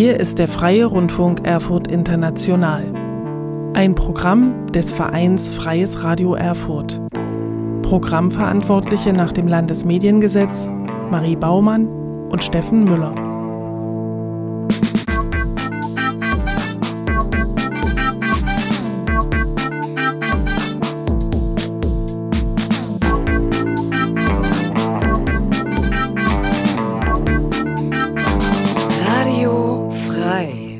Hier ist der Freie Rundfunk Erfurt International. Ein Programm des Vereins Freies Radio Erfurt. Programmverantwortliche nach dem Landesmediengesetz Marie Baumann und Steffen Müller. Radio frei.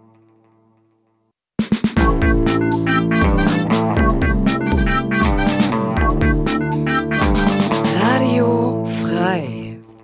Radio frei.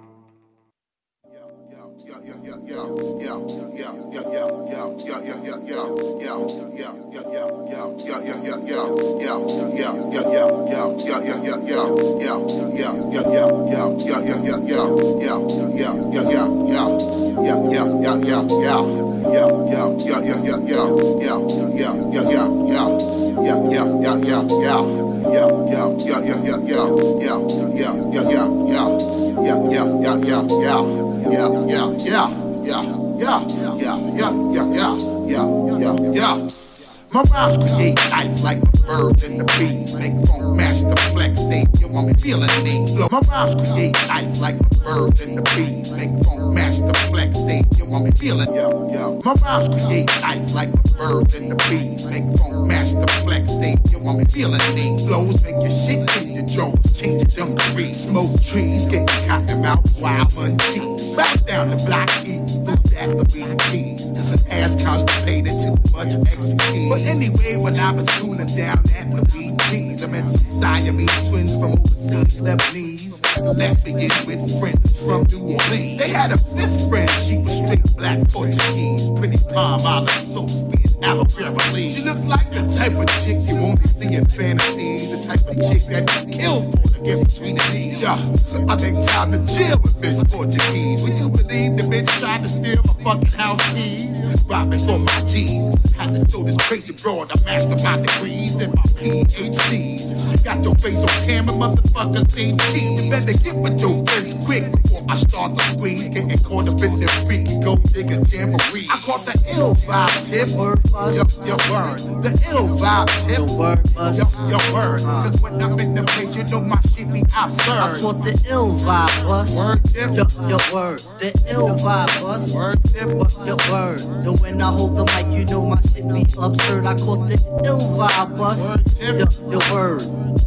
My rhymes create life like the birds and the bees. Make funk master flex, say you want me feeling me. Look, my rhymes create life like the birds and the bees. Make funk master flex, say you want me feeling yo. My rhymes create life like the birds and the bees. Make funk master flex, say you want me feeling me. Flows make your shit in your jaws, change your dungarees. Smoke trees, getting cotton mouth, wild munchies. Bounce down the block, eat food that the BGs. An ass constipated, too much extra cheese. But anyway, when I was cooling down at Luigi's, I met some Siamese twins from overseas, Lebanese, Latvian with friends from New Orleans. They had a fifth friend, she was straight black Portuguese, pretty palm olive soap, spin aloe vera leaves. She looks like the type of chick you only see in fantasy, the type of chick that you kill for to get between the knees. I think time to chill with this Portuguese. Would you believe the bitch tried to steal my fucking house keys? Robbing for my G's. Had to show this crazy broad. I mastered my degrees and my PhDs. Got your face on camera, motherfucker, say cheese. You better get with your friends quick before I start the squeeze. Getting caught up in the freaky go nigga jamboree. I caught the ill vibe tip. Your word. The ill vibe tip. Your word. Cause when I'm in the place, you know my shit be absurd. I caught the ill vibe bus. Word tip. Your word. The ill vibe bus. Word tip. Your word. And when I hold the mic, you know my shit be absurd. I caught the ill vibe bus. Word tip. Your word.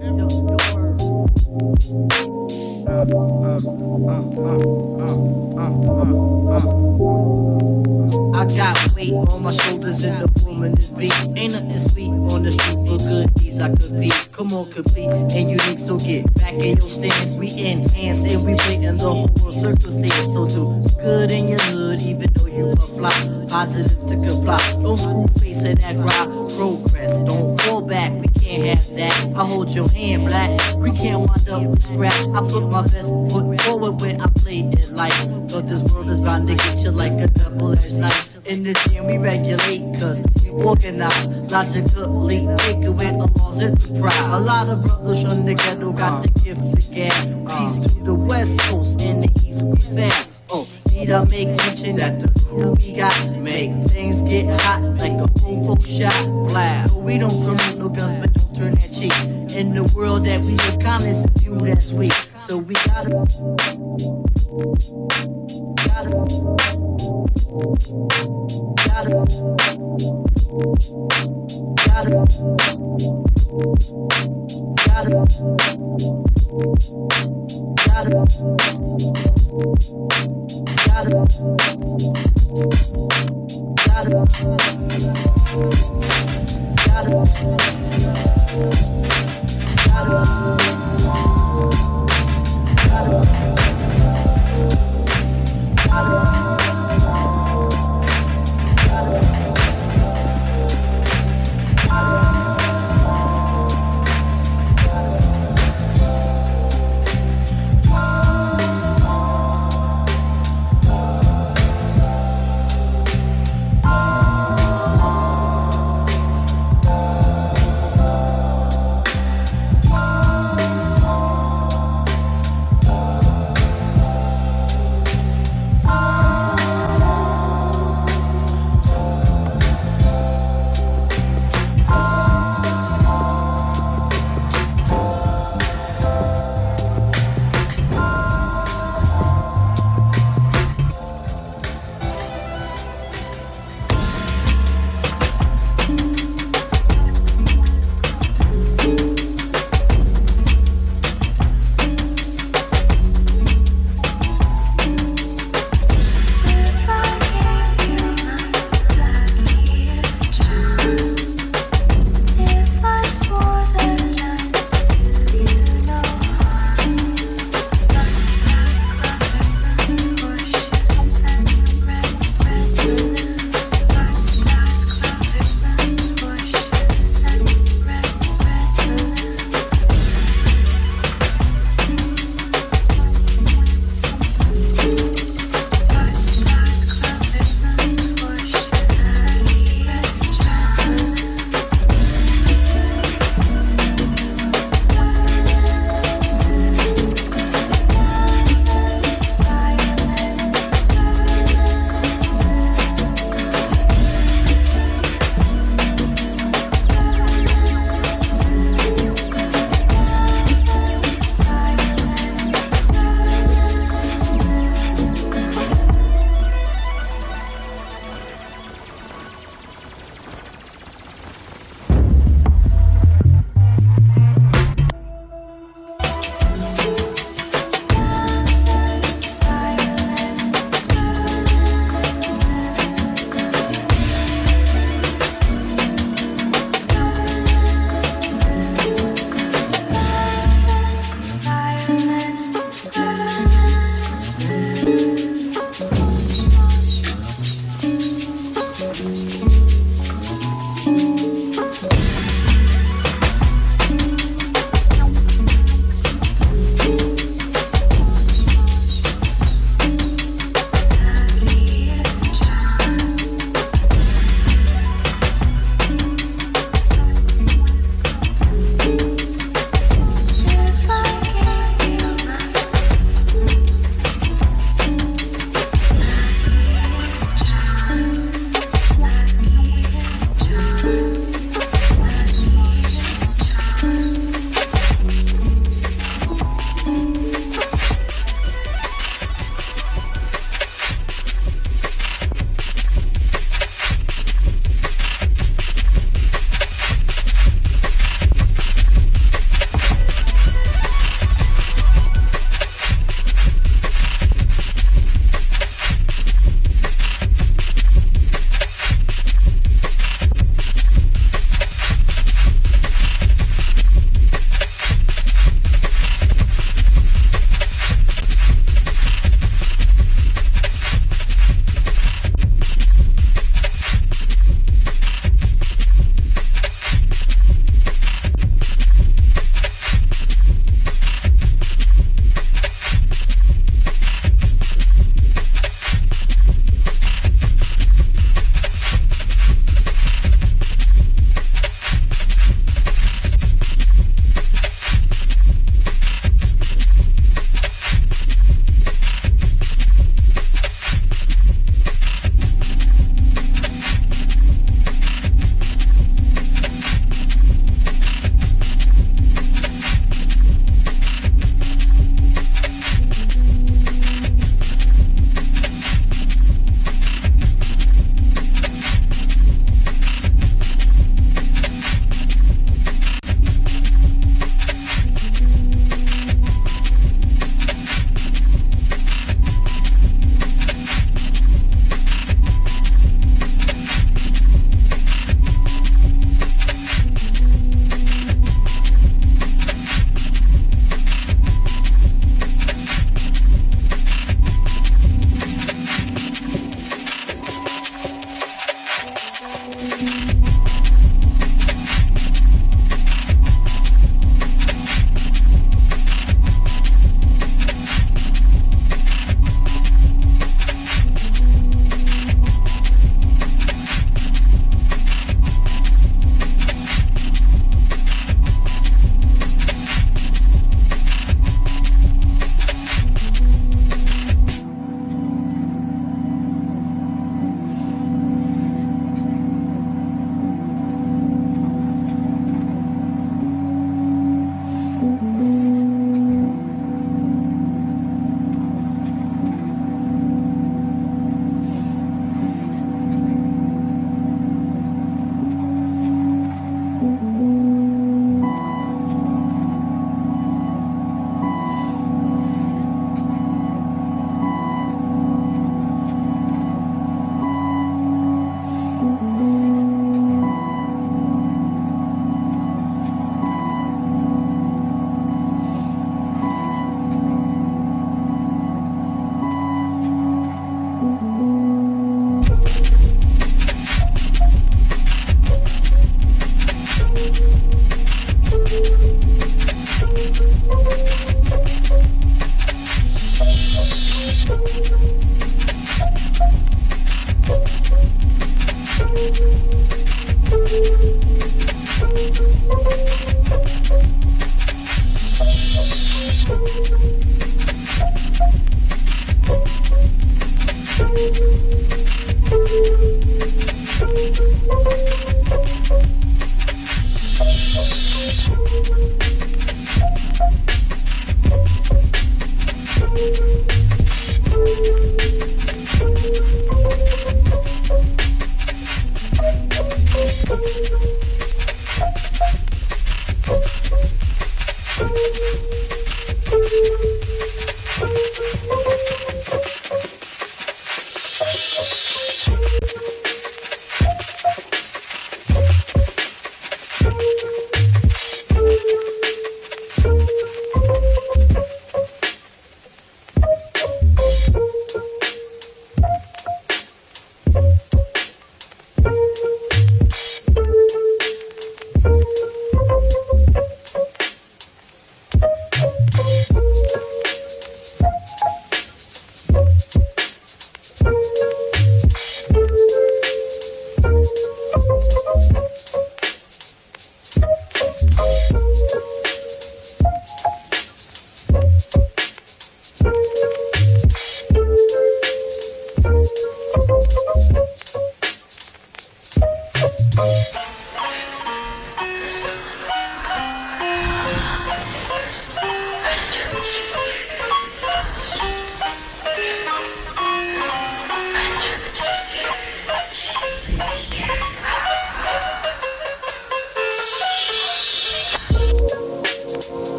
I got weight on my shoulders in the form of this beat. Ain't nothing sweet on the street for good deeds I could be. Come on, complete and unique, so get back in your stance. We enhance and we blatant the whole world circumstance. So do good in your hood, even though you a flop. Positive to comply. Don't screw face and act right. Progress, don't fall back. We can't have that. I hold your hand, black. We can't wind up with scratch. I put my best foot forward when I play in life. Cause this world is bound to get you like a double-edged knife. In the gym we regulate, cause we organize logically, make it with a lost enterprise. A lot of brothers from the ghetto got the gift to gab. Peace to the west coast, in the east we fab. Oh, need I make mention that the crew we got make things get hot like a full shot blast. We don't promote no guns, but don't turn that cheek. In the world that we live, kindness is viewed as weak. So we gotta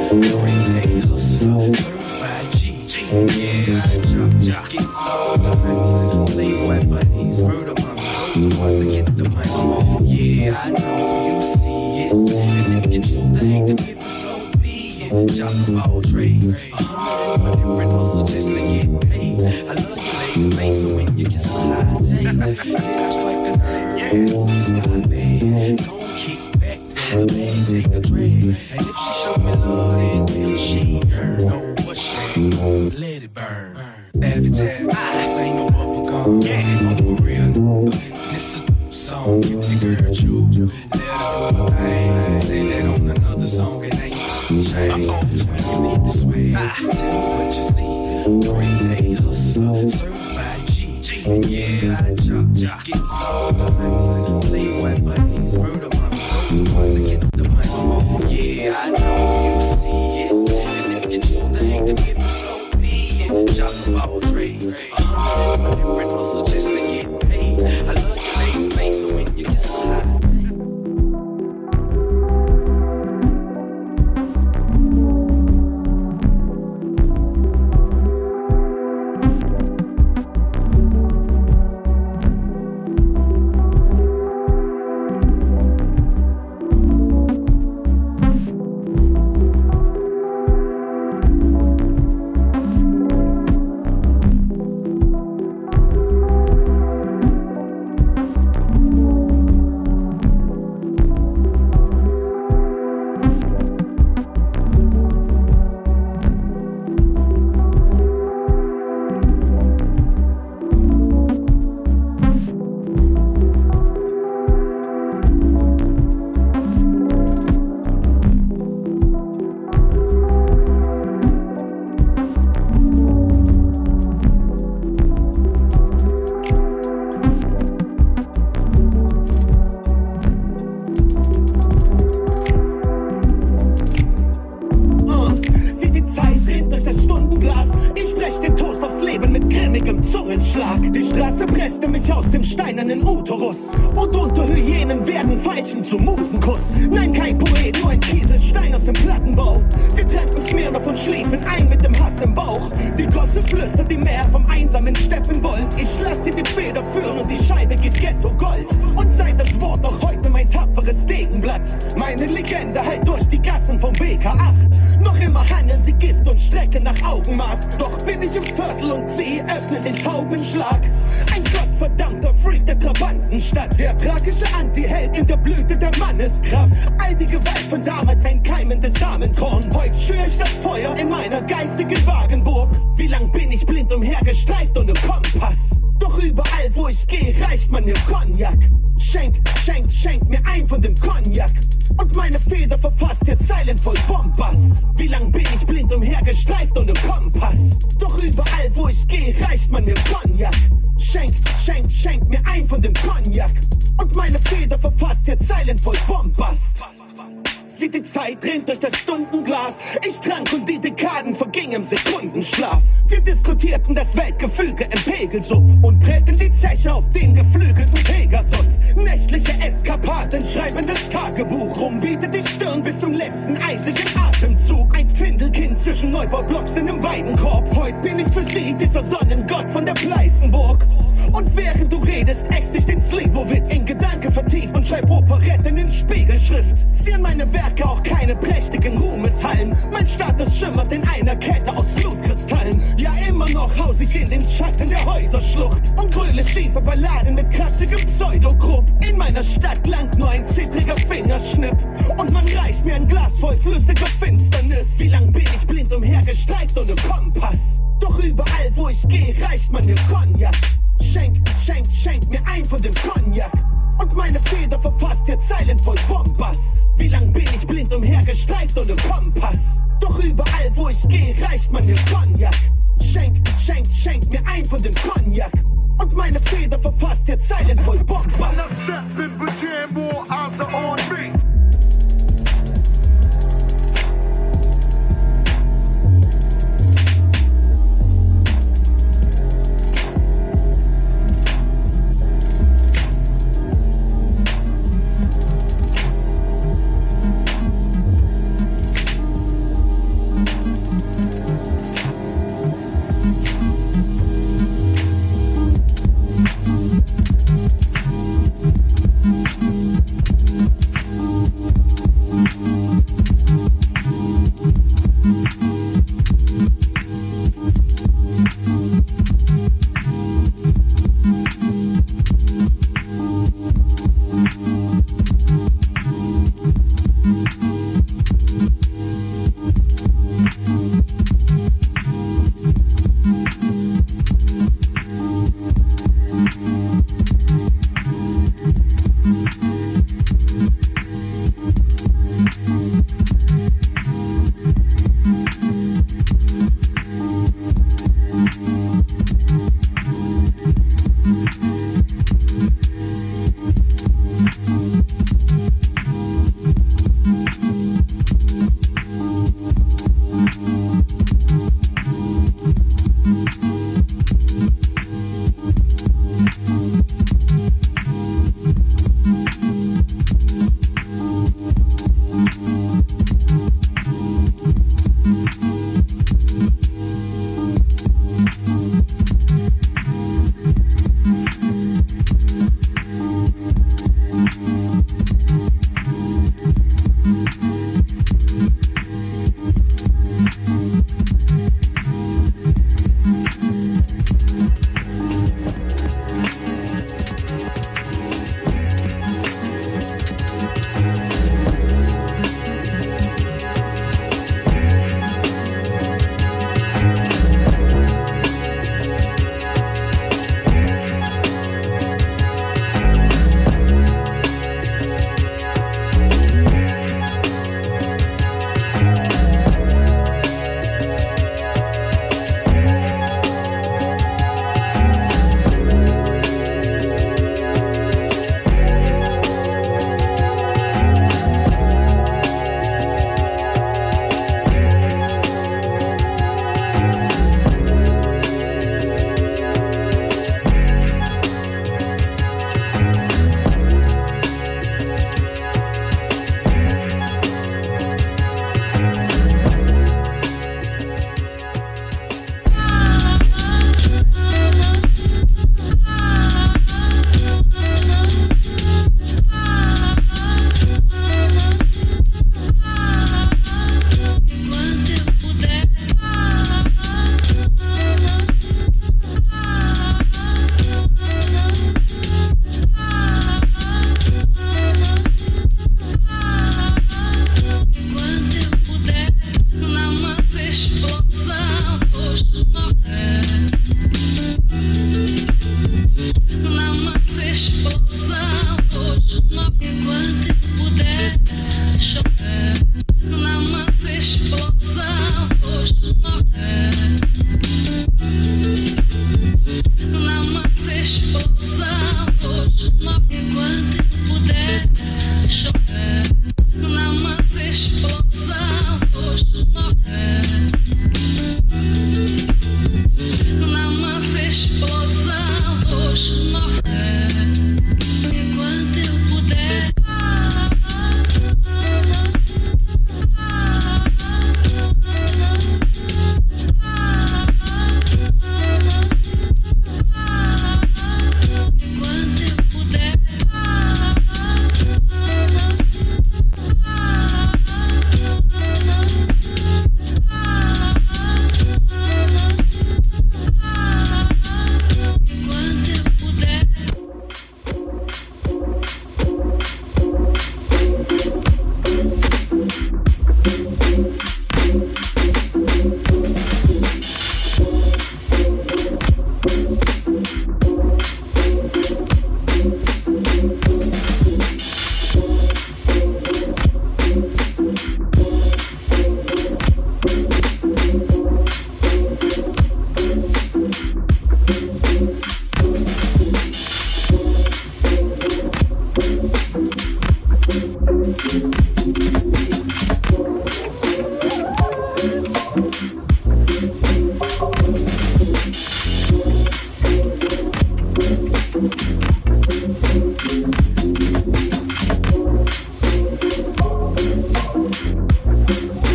Green A hustler, certified G. Yeah, I drop, get all the honeys, Playboy bunnies, murder mummies, the ones that get the money. Yeah, I know you see it, and if you choose to hate them people, so be it. Job of all trades, 101 different hustles just to get paid. I love you, lady, face, so when you kiss a lot of taste, did I strike a nerve? Oops, my man, don't kick back, the man take a drag, and if she show me love, then will she earn? No, what she let it burn. Every time I say no bubble gum, I'm a real this a song, if the girl choose, let her do a thing. Say that on another song, it ain't change. When you need to sway, tell me what you see. Green A hustler, certified G. Yeah, I drop, get all the honeys, Playboy bunnies, murder mummies, the ones that get the money. Yeah, I know you see it, and if you choose to hate them people, so be it. Job of all trades, 101 different hustles just to get paid. I love your lady face, so when you kiss a lot. Und unter Hyänen werden Veilchen zum Musenkuss. Nein, kein Poet, nur ein Kieselstein aus dem Plattenbau. Wir treffen Smirnoff und schliefen ein mit dem Hass im Bauch. Die Gosse flüstert im Meer vom einsamen Steppenwolf. Ich lass sie die Feder führen und die Scheibe geht Ghetto Gold. Und sei das Wort noch heute mein tapferes Degenblatt. Meine Legende halt durch die Gassen vom WK8. Noch immer handeln sie Gift und strecken nach Augenmaß. Doch bin ich im Viertel und sie öffnen den Taubenschlag. Ein gottverdammter Freak der Trabantenstadt. Der tragische Anti-Held in der Blüte der Manneskraft. All die Gewalt von damals ein keimendes Samenkorn. Heute schür ich das Feuer in meiner geistigen Wagenburg. Wie lang bin ich blind umhergestreift ohne Kompass? Doch überall wo ich gehe reicht man mir Cognac. Schenk mir ein von dem Cognac. Und meine Feder verfasst jetzt Zeilen voll Bombast. Wie lang bin ich blind umhergestreift ohne Kompass? Doch überall wo ich gehe reicht man mir Cognac. Schenk mir ein von dem Cognac. Und meine Feder verfasst jetzt Zeilen voll Bombast. Sieht die Zeit rinnt durch das Stundenglas. Ich trank und die Dekaden vergingen im Sekundenschlaf. Wir diskutierten das Weltgefüge im Pegelsumpf und prellten die Zeche auf den geflügelten Pegasus. Nächtliche Eskapaden, schreibendes Tagebuch. Rumbietet die Stirn bis zum letzten eisigen Atemzug. Ein Findelkind zwischen Neubaublocks in einem Weidenkorb. Heute bin ich für sie dieser Sonnengott von der Pleißenburg. Und während du redest, ex ich den Slivovitz in Gedanken vertieft und schreib Operetten in Spiegelschrift. Ziehen meine Werke auch keine prächtigen Ruhmeshallen. Mein Status schimmert in einer Kette aus Blutkristallen. Ja, immer noch haus ich in den Schatten der Häuserschlucht und grüle schiefe Balladen mit kratzigem Pseudogrupp. In meiner Stadt langt nur ein zittriger Fingerschnipp und man reicht mir ein Glas voll flüssiger Finsternis. Wie lang bin ich blind umhergestreift ohne Kompass? Doch überall wo ich gehe reicht man mir Cognac. Schenk mir ein von dem Cognac. Und meine Feder verfasst jetzt Zeilen voll Bombast. Wie lang bin ich blind umhergestreift ohne Kompass? Doch überall wo ich gehe reicht man mir Cognac. Schenk mir ein von dem Cognac. Und meine Feder verfasst jetzt Zeilen voll Bombast. Now step in for jam, more eyes are on me.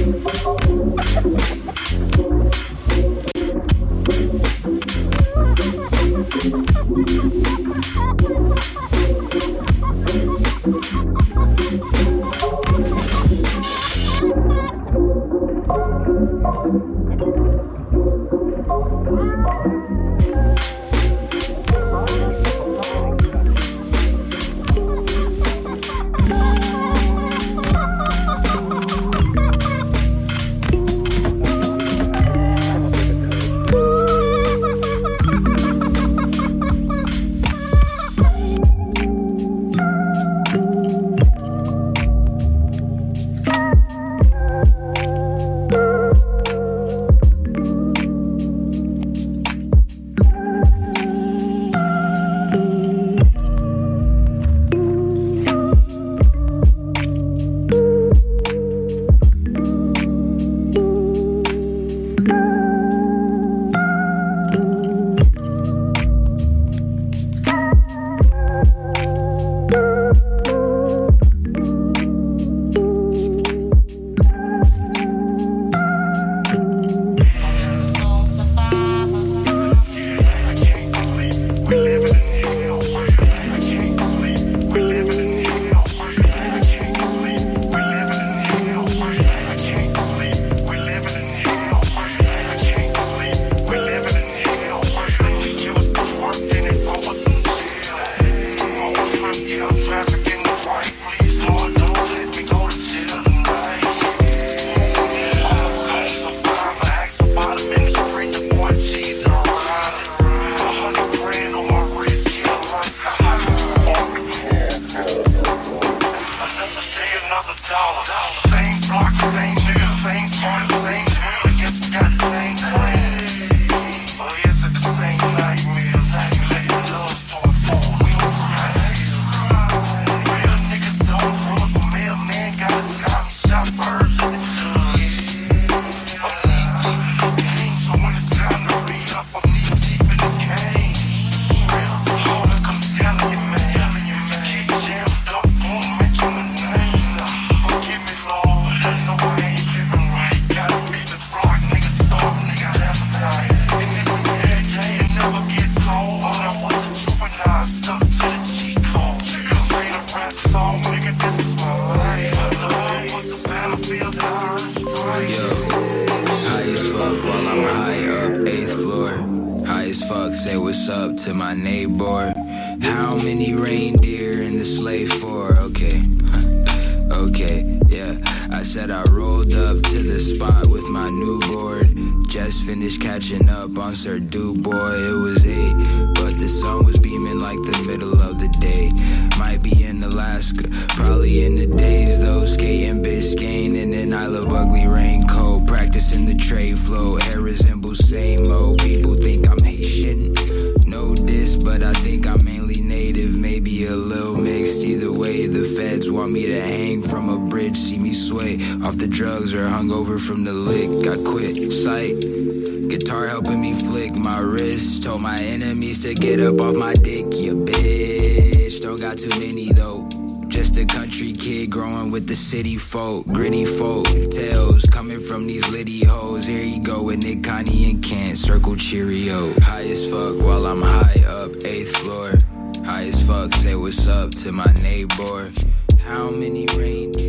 City folk, gritty folk, tales coming from these litty hoes. Here you go with Nick, Connie, and Kent. Circle Cheerio. High as fuck while I'm high up, 8th floor. High as fuck, say what's up to my neighbor. How many reindeer?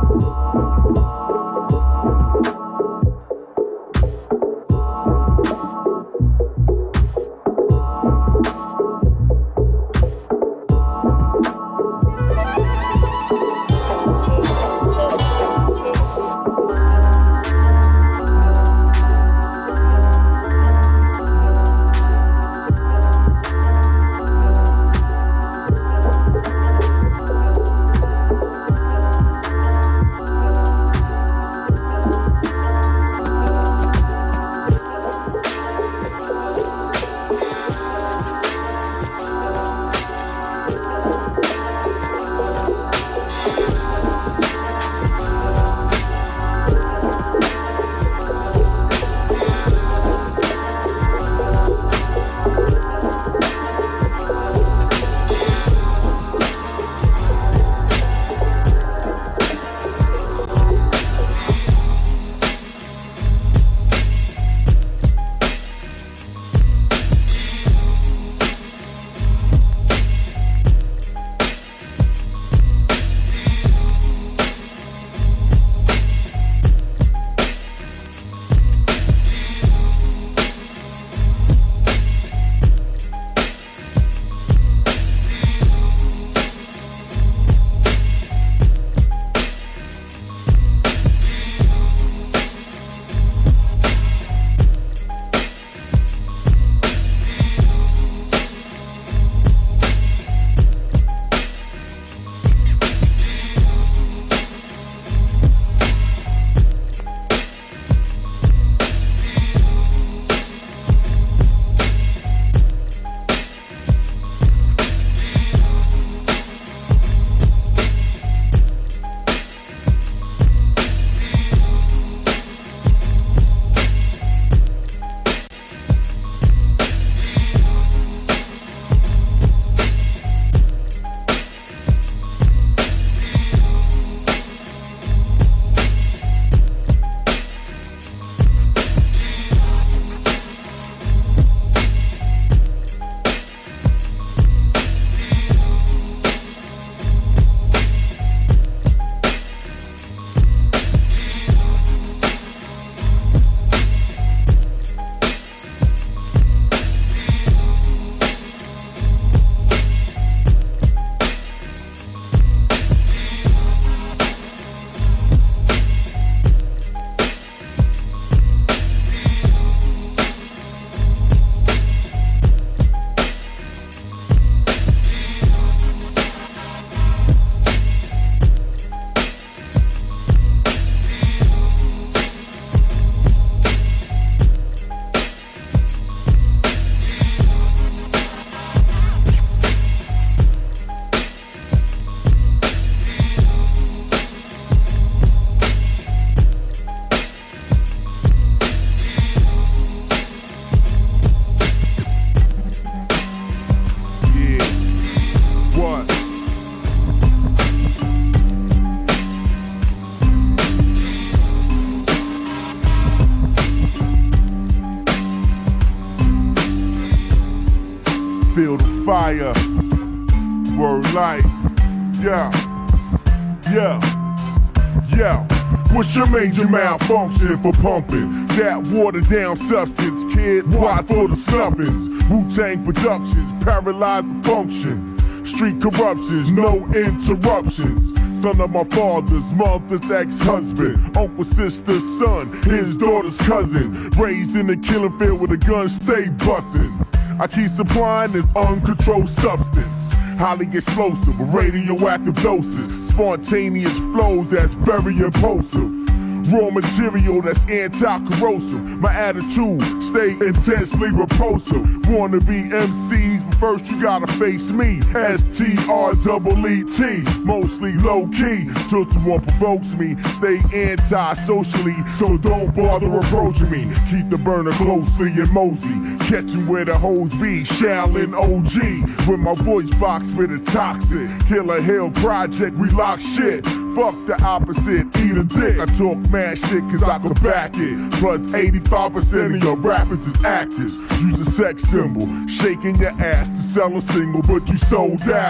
feel the fire. Word life. Yeah. What's your major malfunction for pumping that watered down substance, kid? Watch for the snuffings. Wu-Tang Productions, paralyze the function. Street corruptions, no interruptions. Son of my father's mother's ex-husband, uncle, sister's son, his daughter's cousin. Raised in the killing field with a gun, stay bussin'. I keep supplying this uncontrolled substance, highly explosive, radioactive doses, spontaneous flows that's very impulsive. Raw material that's anti-corrosive. My attitude stay intensely repulsive. Wanna be MCs, but first you gotta face me. STREET, mostly low-key, till someone provokes me. Stay anti-socially, so don't bother approaching me. Keep the burner closely and mosey, catching where the hoes be. Shaolin OG, with my voice box with a toxic. Killer Hill Project, we lock shit. Fuck the opposite, eat a dick. I talk mad shit cause I can back it. Plus 85% of your rappers is actors. Use a sex symbol, shaking your ass to sell a single, but you sold out.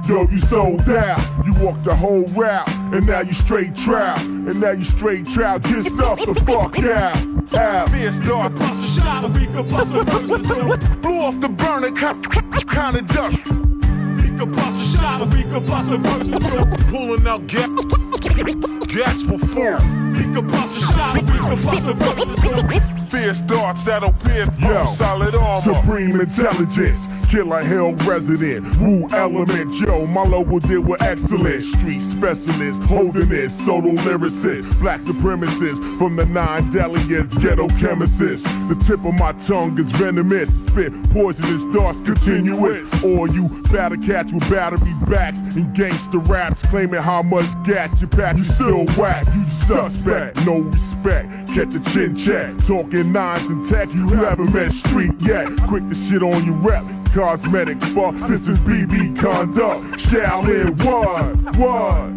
Yo, you sold out. You walked the whole route, and now you straight trout. And now you straight trout. Get stuff the fuck out. Fear start, bust a shot, and we could bust a version too. Blew off the burner, kind of duck. We could bust a shot, and we could bust a version too. Pulling out gas for four. We could bust a shot, and we could bust a version too. Fear starts, that'll pierce, solid armor. Supreme intelligence. Killer Hill resident, Wu element, yo, my logo deal with excellence. Street specialist, holding it, solo lyricist, black supremacist, from the 9 delegates, ghetto chemicist. The tip of my tongue is venomous, spit poisonous darts continuous. Or you batter cats with battery backs and gangster raps, claiming how much gat you pack, you still whack, you suspect, no respect. Catch a chin check, talking nines and tech, you haven't met street yet. Quick to shit on your rep. Cosmetic fuck, this is BB Conduct. Shaolin, what?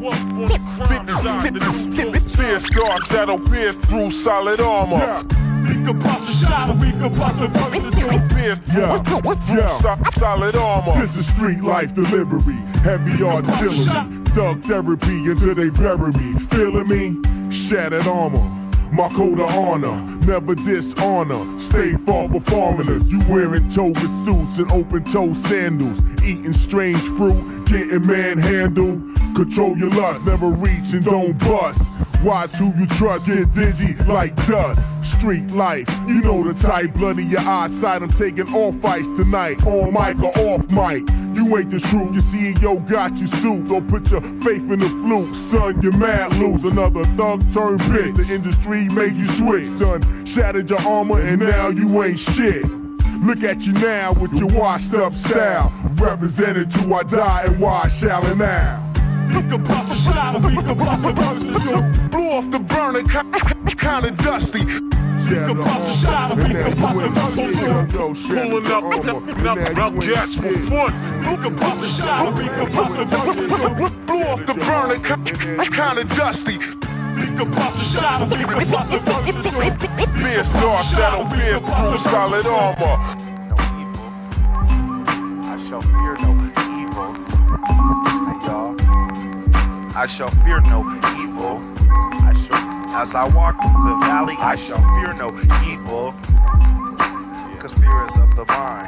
Fear starts that'll pierce through solid armor. We could bust a shot, and we could bust a version too. Pierce through solid armor. This is street life delivery, heavy artillery, thug therapy until they bury me. Feeling me? Shattered armor. My code of honor, never dishonor. Stay far performing us. You wearing toga suits and open-toe sandals. Eating strange fruit, getting manhandled. Control your lust, never reach and don't bust. Watch who you trust, get dingy like dust. Street life, you know the type. Bloody your eyesight, I'm taking all fights tonight. On mic or off mic. You ain't the truth, you see yo got you suit. Don't put your faith in the fluke, son, you're mad loose. Another thug turned bitch, the industry made you switch. Done shattered your armor and now you ain't shit. Look at you now with your washed up style. Represented till I die and why shall now. We could bust a shot, and we could bust a version too. Blew off the burner, kinda dusty. We could bust a shot, and we could bust a version too. Pulling up gas for fun. We could bust a shot, and we could bust a version too. Blew off the burner, kinda dusty. We could bust a shot, and we could bust a version too. Fear starts that'll pierce through solid armor. No evil, I shall fear no evil. Hey y'all, I shall fear no evil. As I walk through the valley, I shall fear no evil. Cause fear is of the mind.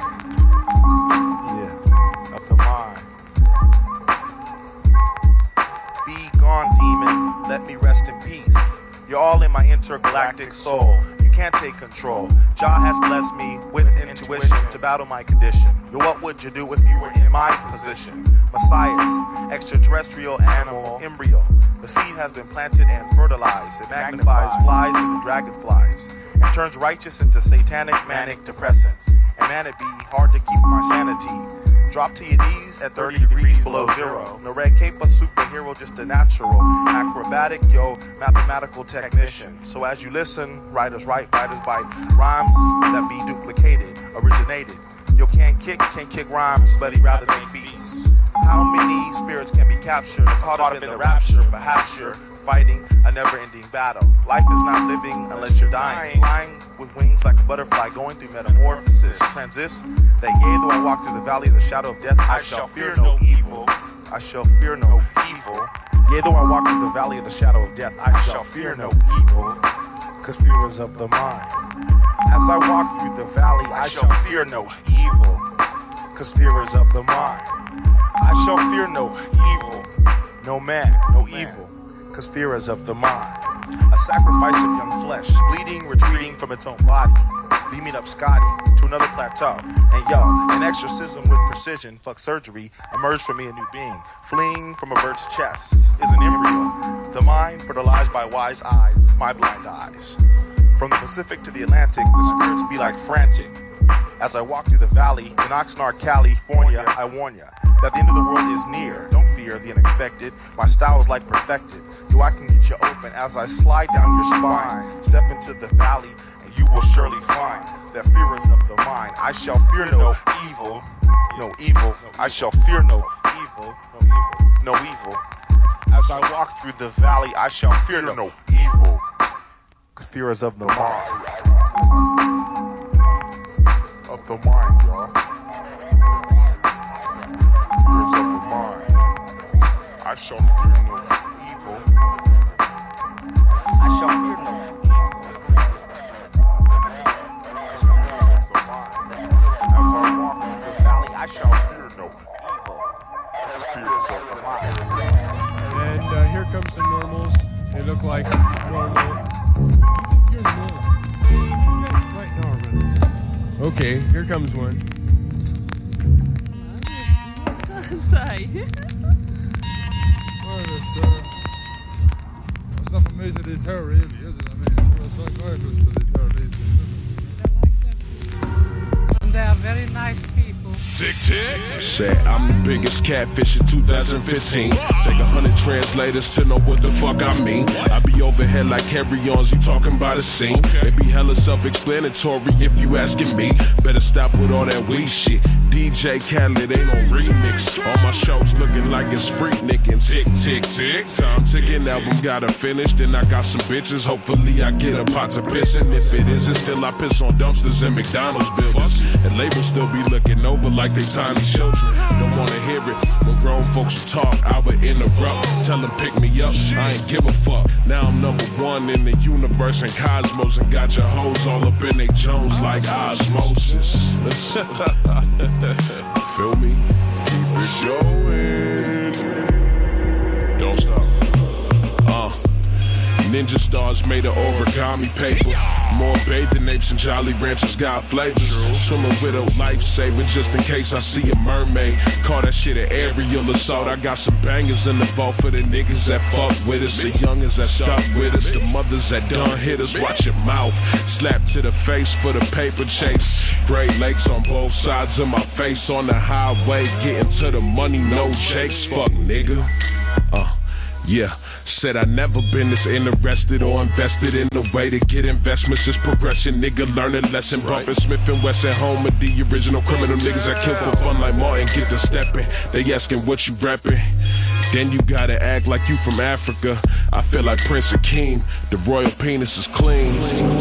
Yeah, of the mind. Be gone, demon, let me rest in peace. You're all in my intergalactic soul. You can't take control. Jah has blessed me with intuition to battle my condition. Yo, what would you do if you were in my position? Messiah, extraterrestrial animal embryo. The seed has been planted and fertilized. It magnifies flies into dragonflies and turns righteous into satanic manic depressants. And man, it be hard to keep my sanity. Drop to your knees at 30 degrees below zero. No red cape, a superhero, just a natural. Acrobatic, yo, mathematical technician. So as you listen, writers write, writers bite. Rhymes that be duplicated, originated. Yo, can't kick rhymes, but he rather make beats. How many spirits can be captured, caught up in the rapture? Perhaps you're fighting a never-ending battle. Life is not living unless you're dying. Flying with wings like a butterfly, going through metamorphosis. Transist that yea, though I walk through the valley of the shadow of death, I shall fear no evil. I shall fear no evil. Yea, though I walk through the valley of the shadow of death, I shall fear no evil. Cause fear is of the mind. As I walk through the valley, I shall fear no evil. Cause fear is of the mind. I shall fear no evil, no man, no evil, cause fear is of the mind. A sacrifice of young flesh, bleeding, retreating from its own body, beaming up Scotty to another plateau. And yo, an exorcism with precision, fuck surgery, emerged from me a new being. Fleeing from a bird's chest is an embryo. The mind fertilized by wise eyes, my blind eyes. From the Pacific to the Atlantic, the spirits be like frantic. As I walk through the valley in Oxnard, California, I warn ya that the end of the world is near. Don't fear the unexpected. My style is like perfected. Yo, I can get you open as I slide down your spine. Step into the valley and you will surely find that fear is of the mind. I shall fear no evil. No evil. I shall fear no evil. No evil. As I walk through the valley, I shall fear no evil. Cause fear is of the mind. Of the mind, y'all. Fear is of the mind. I shall fear no evil. I shall fear no evil. As I walk through the valley, I shall fear no evil. Fears of the mind. And here comes some normals. They look like normal. You're normal. Right normal. Okay, here comes one. Say. It's not for me to deter, really, is it? I mean, it's for a psychiatrist to deter these things. And they are very nice people. Tick, tick. Said I'm the biggest catfish in 2015. Take 100 translators to know what the fuck I mean. I be overhead like carry-ons, you talking about a scene. It be hella self-explanatory if you asking me. Better stop with all that weed shit. DJ Khaled ain't on remix. All my shows looking like it's Freaknik and tick, tick, tick. Time ticking, album gotta finish. Then I got some bitches, hopefully I get a pot to piss in. If it isn't, still I piss on dumpsters and McDonald's buildings. And labels still be looking over like they tiny children. Don't wanna hear it. When grown folks talk, I would interrupt. Tell them pick me up, I ain't give a fuck. Now I'm number one in the universe and cosmos. And got your hoes all up in they Jones like osmosis. Feel me? Keep it going. Don't stop. Ninja stars made of origami paper. More bathing apes and Jolly Ranchers got flavors. Swimming with a lifesaver just in case I see a mermaid. Call that shit an aerial assault. I got some bangers in the vault for the niggas that fuck with us, the youngins that stuck with us, the mothers that done hit us. Watch your mouth. Slap to the face for the paper chase. Great Lakes on both sides of my face on the highway. Getting to the money, no shakes. Fuck nigga. Yeah. Said I never been this interested or invested in the way to get investments. Just progression, nigga, learn a lesson. Bumpin' Smith and Wesson, home of the original criminal niggas that kill for fun like Martin. Get the steppin', they asking what you reppin'. Then you gotta act like you from Africa. I feel like Prince Akeem, the royal penis is clean.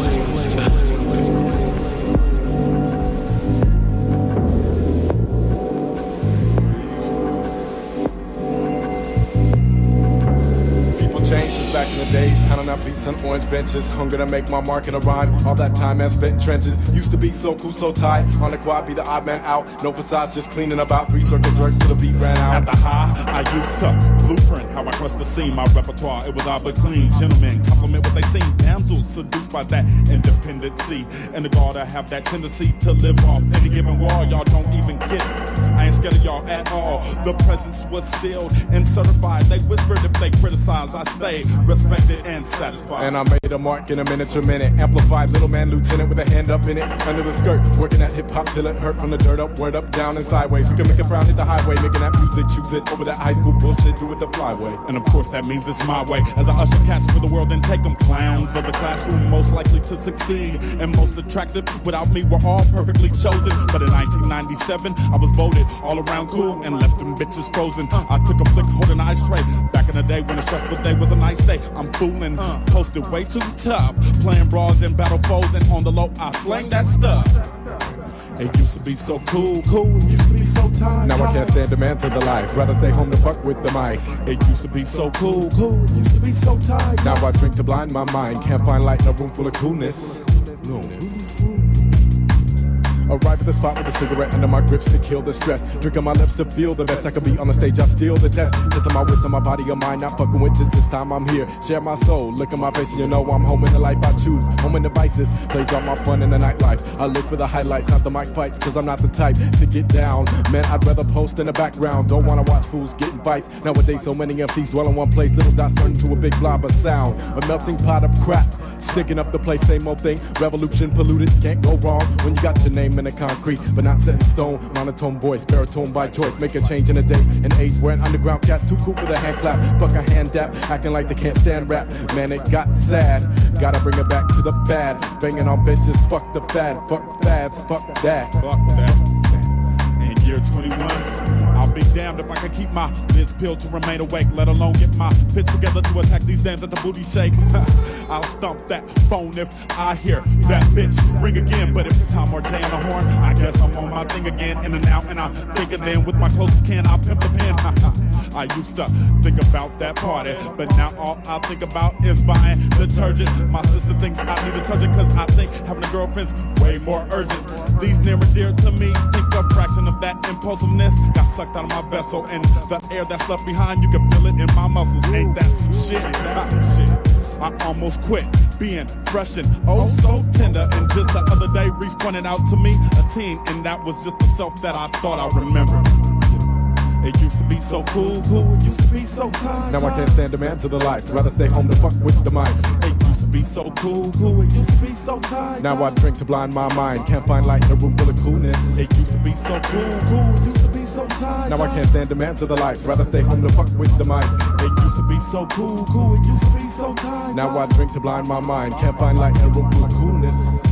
Back in the days, pounding out beats on orange benches. Hunger to make my mark in a rhyme. All that time I spent in trenches. Used to be so cool, so tight. On the quad, be the odd man out. No facades, just cleaning about 3 circle jerks till the beat ran out. At the high, I used to blueprint how I crushed the scene. My repertoire, it was all but clean. Gentlemen, compliment what they seen. Damsels seduced by that independency. And the guard, I have that tendency to live off any given wall. Y'all don't even get it. I ain't scared of y'all at all. The presence was sealed and certified. They whispered if they criticize, I stayed respected and satisfied. And I made a mark in a miniature minute. Amplified little man lieutenant with a hand up in it. Under the skirt, working that hip hop till it hurt. From the dirt up, word up, down and sideways. We can make a frown, hit the highway. Making that music, choose it over that high school bullshit. Do it the flyway. And of course that means it's my way. As I usher cats for the world and take them. Clowns of the classroom, most likely to succeed and most attractive. Without me, we're all perfectly chosen. But in 1997, I was voted all around cool and left them bitches frozen. I took a flick holding an ice tray. Back in the day when a stressful day was a nice day. I'm fooling, posted way too tough. Playing brawls and battle foes, and on the low, I slang that stuff. It used to be so cool, it used to be so tight. Now I can't stand demands of the life. Rather stay home to fuck with the mic. It used to be so cool, it used to be so tight. Now I drink to blind my mind. Can't find light in a room full of coolness. No. Arrive at the spot with a cigarette under my grips to kill the stress. Drinking my lips to feel the best I could be on the stage. I steal the test. It's on my wits, on my body, on mine. Not fucking with this time I'm here. Share my soul. Look at my face and you know I'm home in the life I choose. Home in the vices. Plays all my fun in the nightlife. I live for the highlights, not the mic fights. Cause I'm not the type to get down. Man, I'd rather post in the background. Don't wanna watch fools getting fights. Nowadays so many MCs dwell in one place. Little dots turn into a big blob of sound. A melting pot of crap. Sticking up the place, same old thing. Revolution polluted, can't go wrong. When you got your name in the concrete, but not set in stone. Monotone voice, baritone by choice. Make a change in a day and age where an underground cat's too cool for the hand clap. Fuck a hand dap, acting like they can't stand rap. Man, it got sad. Gotta bring it back to the bad. Banging on bitches, fuck the fad. Fuck fads, fuck that. Fuck that. In year 21, I'll be damned if I can keep my lids peeled to remain awake, let alone get my fits together to attack these dams at the booty shake. I'll stomp that phone if I hear that bitch ring again. But if it's Tom or Jay on the horn, I guess I'm on my thing again. In and out, and I'm thinking then with my closest can, I'll pimp the pen. I used to think about that party, but now all I think about is buying detergent. My sister thinks I need detergent cause I think having a girlfriend's way more urgent. These near and dear to me, think a fraction of that impulsiveness got sucked out of my vessel, and the air that's left behind, you can feel it in my muscles. Ain't that some shit? I almost quit being fresh and oh so tender, and just the other day Reese pointed out to me a teen, and that was just the self that I thought I remembered. It used to be so cool, it used to be so tight. Now I can't stand a man to the life, rather stay home to fuck with the mic. It used to be so cool, it used to be so tight. Now I drink to blind my mind, can't find light in a room full of coolness. It used to be so cool, it used to be so tight. Now I can't stand a man to the life, rather stay home to fuck with the mic. It used to be so cool, it used to be so tight. Now I drink to blind my mind, can't find light in a room full of coolness.